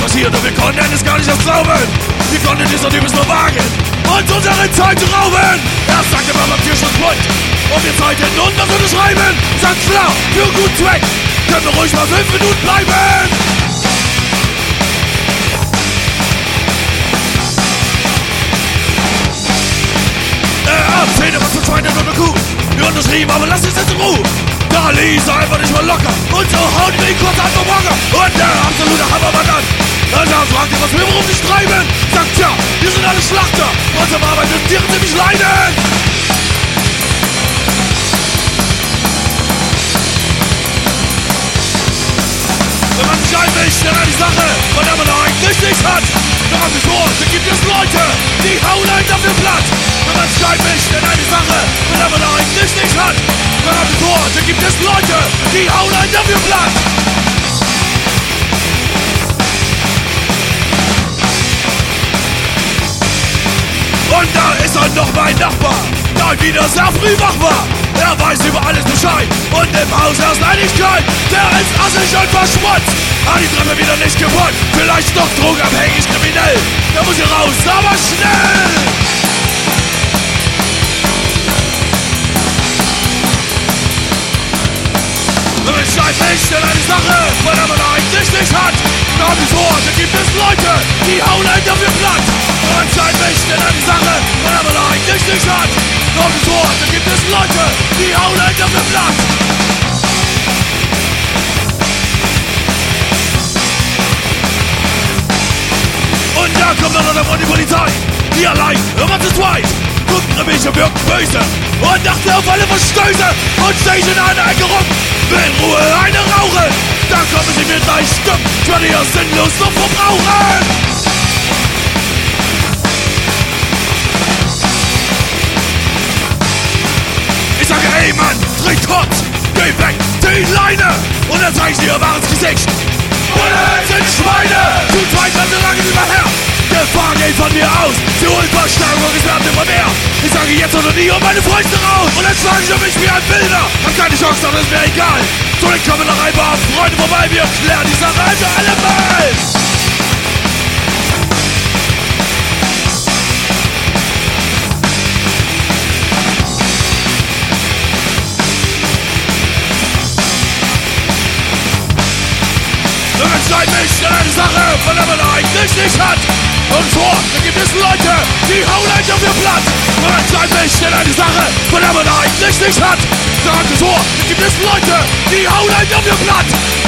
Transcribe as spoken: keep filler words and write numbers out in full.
passiert und wir konnten es gar nicht erst glauben. Wir konnten dieser Typ nur wagen und unsere Zeit rauben. Er sagte mal beim Tierschutz und wir zeigten nun was unterschreiben. Sagt klar, für einen guten Zweck können wir ruhig mal fünf Minuten bleiben. Zähne, was für Schweine und eine Kuh. Wir unterschrieben, aber lass uns jetzt in Ruhe. Da ließ er einfach nicht mal locker. Und so hauen wir ihn kurz an vom Hocker. Und der absolute Hammermann an. Und er fragt ihn, was wir beruflich treiben. Sagt, tja, wir sind alle Schlachter. Unsere Arbeit müssen Tiere ziemlich leiden. Wenn man sich einmischt in eine Sache, von der man eigentlich nichts hat, dann haben wir vor, da gibt es Leute, die hauen einen dafür platt. Wenn man sich einmischt in eine Sache, von der man eigentlich nichts hat, dann haben wir vor, da gibt es Leute, die hauen einen dafür platt. Und da ist dann noch mein Nachbar, der wieder sehr früh wach war. Er weiß über alles Bescheid und im Haus herrscht Einigkeit. Der ist assig und verschmutzt, hat die Treppe wieder nicht geputzt. Vielleicht noch drogenabhängig, kriminell, der muss hier raus, aber schnell! Wenn man sich einmischt in eine Sache, von der man eigentlich nichts hat, dann haben wir vor, da gibt es Leute, die hauen einen dafür platt. Wenn man sich einmischt in eine Sache, von der man eigentlich nichts hat, dann haben wir vor, da gibt es Leute, die hauen einen dafür platt. Und da kommt dann noch von die Polizei, die allein, immer zu zweit, guckt grimmig und wirkt böse und dachte auf alle Verstöße und steht in einer Ecke rum, will in Ruhe eine rauchen. Da kommen sie mir gleich stumm, ich werde hier sinnlos noch verbrauchen. Ich sage, ey Mann, trink kurz, geh weg, die Leine und dann zeig ich dir ihr wahres Gesicht. Alle sind Schweine, zu zweit werden sie lange nicht mehr her. Gefahr geht von mir aus, die Unverstärkung ist werden immer mehr. Ich sage jetzt oder nie und meine Freunde raus. Und dann schlagen sie mich wie ein Bilder. Hab keine Chance, aber ist mir egal. So, dann kommen noch ein paar Freunde vorbei, wir klären die Sache also allemal. Seid nicht in eine Sache, von der man eigentlich nichts hat. Und vor, da gibt es Leute, die hauen einen dafür platt. Man seid nicht in eine Sache, von der man eigentlich nichts hat. Sagt es vor, da gibt es Leute, die hauen einen dafür platt.